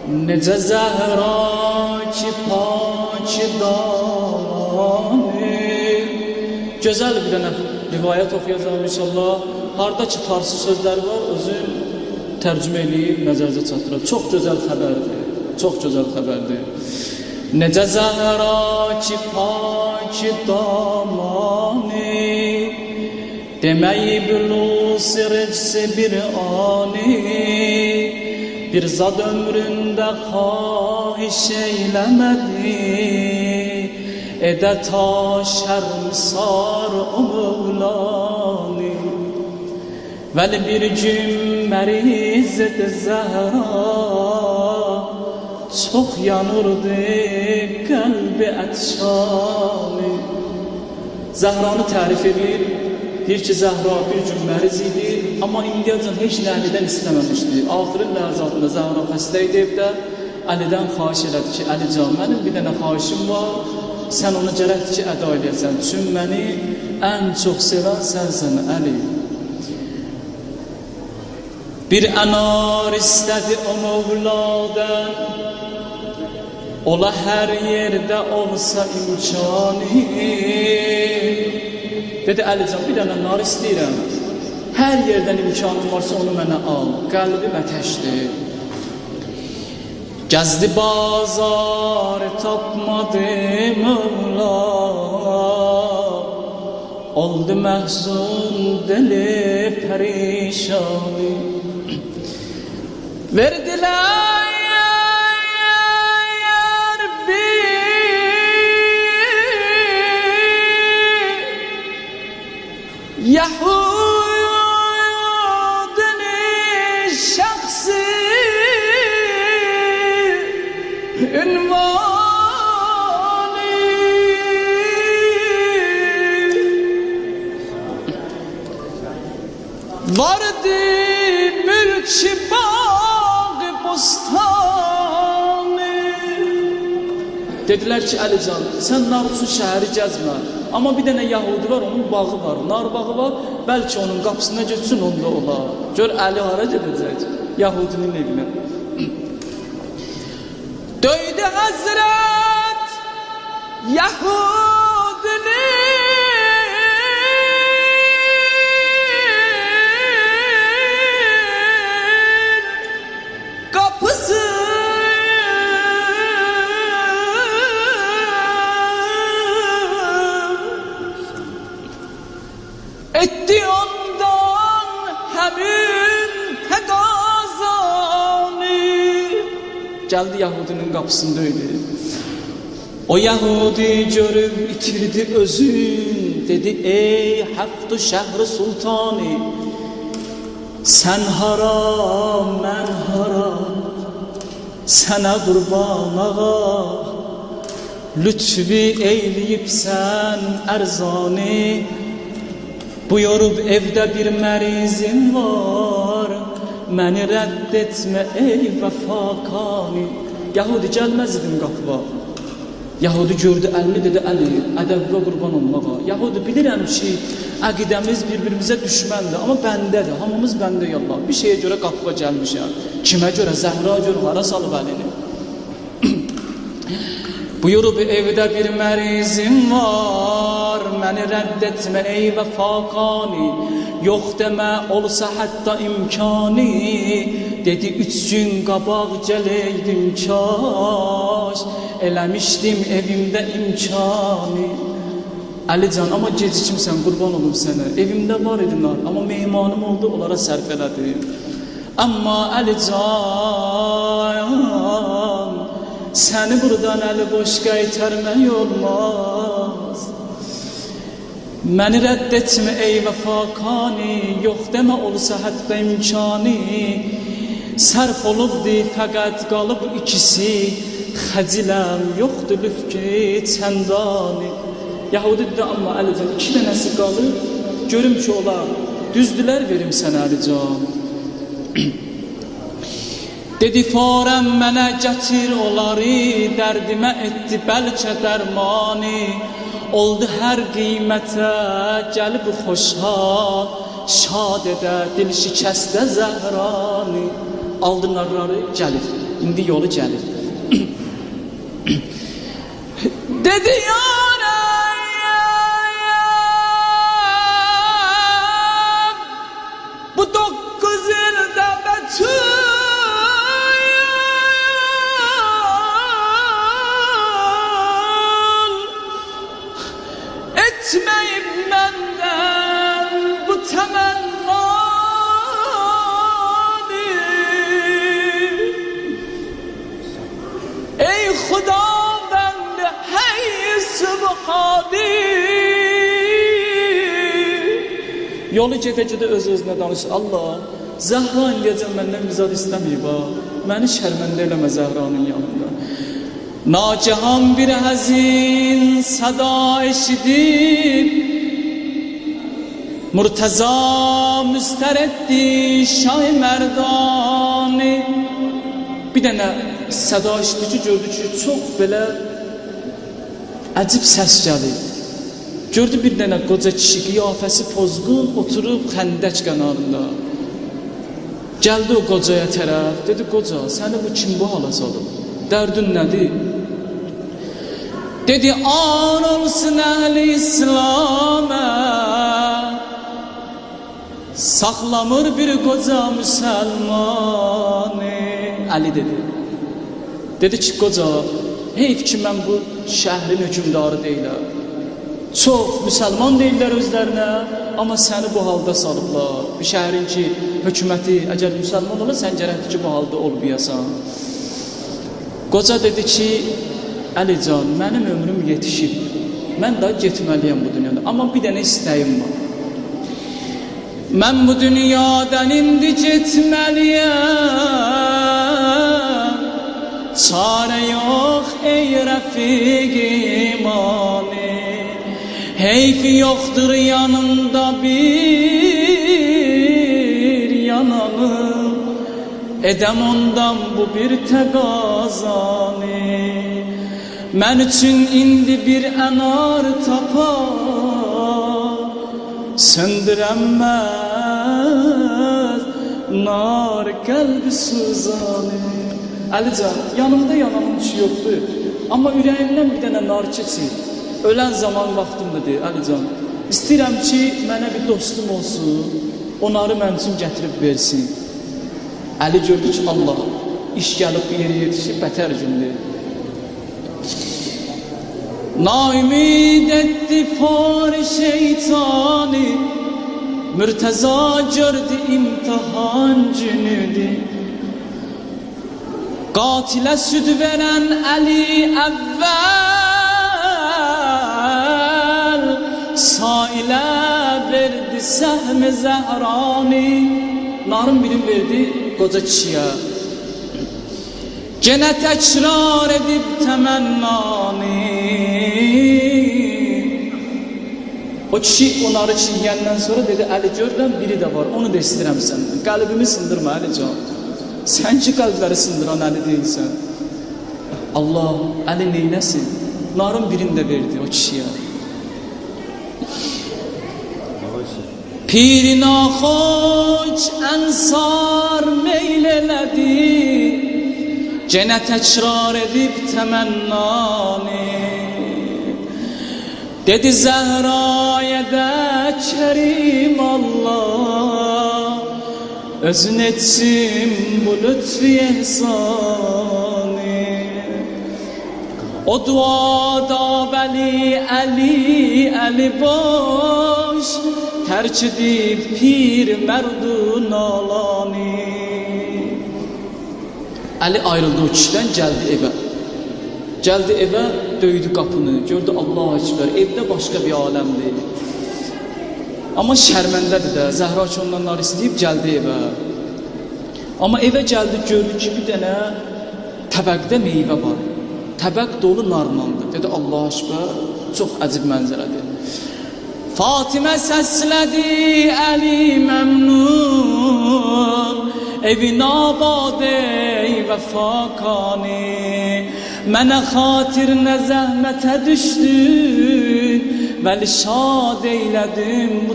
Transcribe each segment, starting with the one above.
Necə zəhra ki pak damani. Gözəl bir dənə rivayət oxuyacağım inşallah. Harda ki farsı sözlər var, özüm tərcümə eləyib nəzərinizə çatdırır. Çox gözəl xəbərdir. Çox gözəl xəbərdir. Necə zəhra ki pak damani. Deməyi bülus rəcsi bir ani. Bir zad ömründə xahiş eyləmədi. Edə ta şərmsar o Mevlani. Vəli bir gün mərizd zəhra. Çox yanırdı qəlbi ətşani. Zəhranı tərif edir. Deyir ki, Zəhra bir gün məriz idi, amma indiyəcən heç nə Əlidən istəməmişdi. Axırın ləhzatında Zəhra xəstə idi evdə. Əlidən xahiş elədi ki, Əlican, mənim bir dənə xahişim var, sən onu gərəkdir ki, əda eləyəsən. Çünki məni ən çox sevən sənsən, Əli. Bir ənar istədi o Mövladan, ola hər yerdə olsa imkanı. Dedi, Əlican, bir dənə nar istəyirəm. Hər yerdən imkanım varsa onu mənə al. Qəlbim ətəşdir. Gəzdi bazar tapmadı Mövla. Oldu məhzun dili pərişanı. Verdilər Yahudinin şəxsi ünvanı. Vardı mülk-i bağ-ı bostanı. Dedilər ki, Əlican, sən Narus'un şəhəri gəzmə. Amma bir dənə Yahudi var, onun bağı var, nar bağı var. Bəlkə onun qapısına geçsin, onda olar. Gör, Əli hara gedəcək? Yahudinin evinə. Döydü Həzrət Yahudinin kapısı. Etti ondan həmin təqazanı. Gəldi Yahudinin qapısında öyle. O Yahudi görüb itirdi özün. Dedi, ey həftü şəhri sultanı. Sən haram, mən haram. Sənə qurban ağa. Lütfi eyləyibsən ərzani. Buyurub evdə bir mərizim var. Məni rədd etmə ey vəfakani. Yahudi gəlməz idim qapıva. Yahudi gördü əlini, dedi, Əli, ədəbə qurban olmağa. Yahudi bilirəm ki, əqidəmiz bir-birimizə düşməndir, amma bəndədir, hamımız bəndəyik Allah. Bir şeyə görə qapıva gəlmişəm. Kimə görə? Zəhra görə, hara salıb əlini. Buyurub evdə bir mərizim var. Məni rədd etmə ey vəfaqani. Yox demə olsa hətta imkanı. Dedi, 3 gün qabaq gələydim kaş. Eləmişdim evimdə imkanı. Əlican, amma gecikimsən, qurban olum sənə. Evimdə var idinlər, amma mehmanım oldu, onlara sərf elədim. Amma Əlican, səni buradan əli boş qaytarmək olmaz. Məni rədd etmə ey vəfaqani. Yox demə olsa hətta imkanı. Sərf olubdi fəqət qalıb ikisi. Xəciləm yoxdur lüfki çəndani. Yahudi dedi, amma Əlican, 2 dənəsi qalır. Görüm ki, olar, düzdülər verim sənə Əlican. Dedi, farəm mənə gətir onları. Dərdimə etdi bəlkə dərmani. Oldu hər qiymətə gəlib xoşhal. Şad edə dil şikəstə zəhrani. Aldı narları gəlir. indi yolu gəlir. Dedi yanayım, bu 9 ildə betül etmeyip məndən bu təmennanı. Ey Xuda bəndə hey Subhani. Yolu gedə-gedə öz-özünə danışır. Allah, Zəhra indiyəcəm məndən müzad istəməyib ha. Məni şərməndə eləmə Zəhranın yanında. Nacihan bir həzin səda eşidib, Murtəza müstərəddi Şah-ı Mərdani. Bir dənə səda eşitdi ki, gördü ki, çox belə əcib səs gəlir. Gördü bir dənə qoca kişi, qiyafəsi pozğun, oturub xəndək kənarında. Gəldi o qocaya tərəf, dedi, qoca, səni bu kim bu hala salıb? Dərdin nədir? Dedi, an olsun əhl-i İslamə, saxlamır bir qoca müsəlmanı. Əli dedi. Dedi ki, qoca, heyf ki, mən bu şəhrin hökümdarı deyiləm. Çox müsəlman deyirlər özlərinə, amma səni bu halda salıblar. Bir şəhrin ki, hökuməti əgər müsəlman ola, sən gərəkdir ki, bu halda olmayasan. Qoca dedi ki, Əlican, mənim ömrüm yetişib. Mən daha getməliyəm bu dünyada, amma bir dənə istəyim var. Mən bu dünyadan indi getməliyəm, çarə yox ey rəfiq imani. Heyfi yoxdur yanımda bir yananım, edəm ondan bu bir təqazanı. Mən üçün indi bir ənar tapa, söndürəmməz nar qəlbi suzanı. Əlican, yanımda yananım ki yoxdur, amma ürəyimdən bir dənə nar keçir. Ölən zaman vaxtımdır, Əlican. İstəyirəm ki, mənə bir dostum olsun, onları mən üçün gətirib versin. Əli gördü ki, Allah, iş gəlib bir yeri yetişib, bətər gündür. Naümid etdi fari şeytani, Mürtəza gördü imtihan günüdür. Qatilə süd verən Əli əvvəl, sailə verdi səhm-i Zəhrani. Narın birini verdi qoca kişiyə. Genə təkrar edib təmənnani. O kişi onları çiğyəndən sonra dedi, Əli görürəm biri də var, onu da istəyirəm səndən. Qəlbimi sındırma Əlican. Sən ki qəlbləri sındıran Əli deyilsən. Allah, Əli neynəsin? Narın birini də verdi o kişiyə. Pir-i naxoç ənsar meyl elədi, genə təkrar edib təmənnani. Dedi Zəhraya də Kərim Allah, özün etsin bu lütfi ehsanı. O duada Vəli Əli boş, tərk edib pir mərdun alani. Əli ayrıldı o kişidən, gəldi evə. Gəldi evə, döydü qapını, gördü Allah Ekber, evdə başqa bir aləmdir. Amma şərməndədir də, Zəhra ki ondan nar istəyib, gəldi evə. Amma evə gəldi, gördü ki, bir dənə təbəqdə meyvə var. Təbəq dolu narmandır. Dedi Allah Ekber, çox əcib mənzərədir. Fatimə səslədi, Əli məmnun, evin abad ey vəfakani. Mənə xatir nə zəhmətə düşdün, vəli şad eylədim bu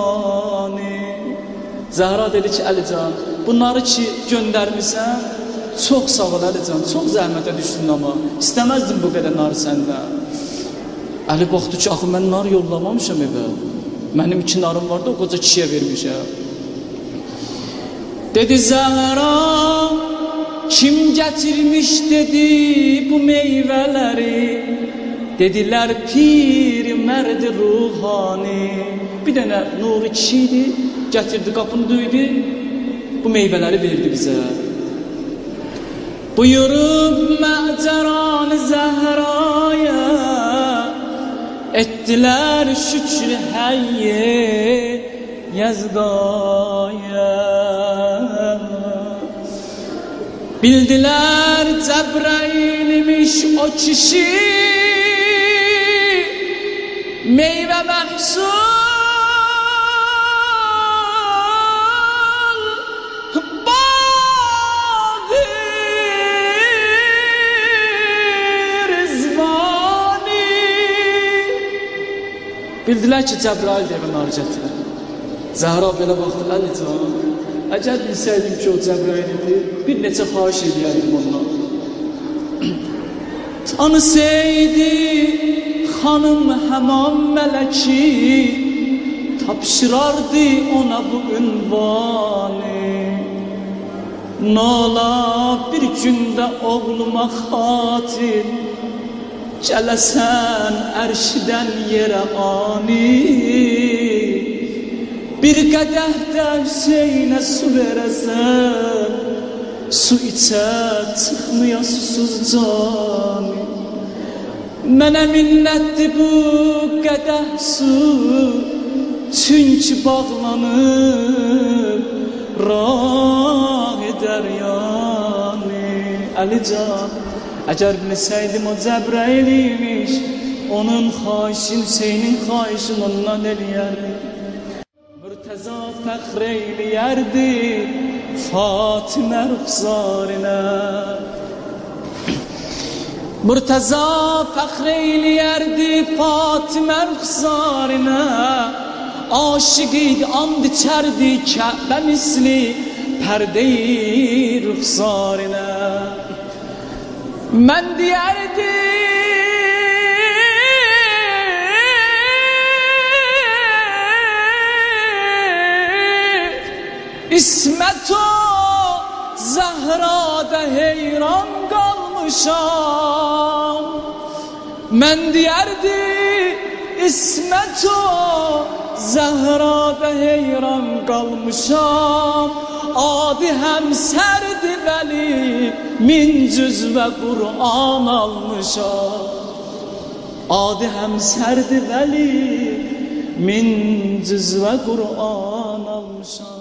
tiflani. Zəhra dedi ki, Əlican, bunları ki göndərmirsən, Çox sağ ol Əlican, çox zəhmətə düşdün amma istəməzdim bu qədər nar səndən. Əli baxdı ki, axı mən nar yollamamışam evə. Mənim 2 narım vardı, o qoca kişiyə vermişəm. Dedi Zəhra, kim gətirmiş dedi bu meyvələri? Dedilər pir mərdi ruhani. Bir dənə nuru kişiydi, gətirdi qapını döydü, bu meyvələri verdi bizə. Buyurub məceran Zəhraya, etdilər şükür həyye Yəzdaya. Bildiler Cebrail'miş o kişi, meyve mahsul bağı Rizvani. Bildiler ki Cebrail diye bir nar getirir. Zəhra belə baxdı, Əlican, əgər bilsəydim ki o Cəbrail idi, bir neçə xahiş edəyərdim ondan. Tanısaydı xanım həman mələki, tapşırardı ona bu ünvanı. Nola bir gündə oğluma xatir, gələsən ərşidən yerə ani. Bir qədəh də Hüseynə su verəsən, su içə çıxmaya susuz cani. Mənə minnətdir bu qədəh su, çünki bağlanıb rah edər yani. Əlican, əgər bilsəydim o Cəbrail imiş, onun xahişin, Hüseynin xahişin ondan eləyərdim. Mürtəza fəxr eyləyərdi Fatimə rüxsarına. Mürtəza fəxr eyləyərdi Fatimə rüxsarına. Aşıq idi, and içərdi Kəbə misli pərdə-i rüxsarına. Mən deyərdi İsmət o Zəhrada heyran qalmışam. Mən deyərdi İsmət o Zəhrada heyran qalmışam. Adi həmsərdi vəli, min cüz və Qur'an almışam. Adi həmsərdi vəli, min cüz və Qur'an almışam.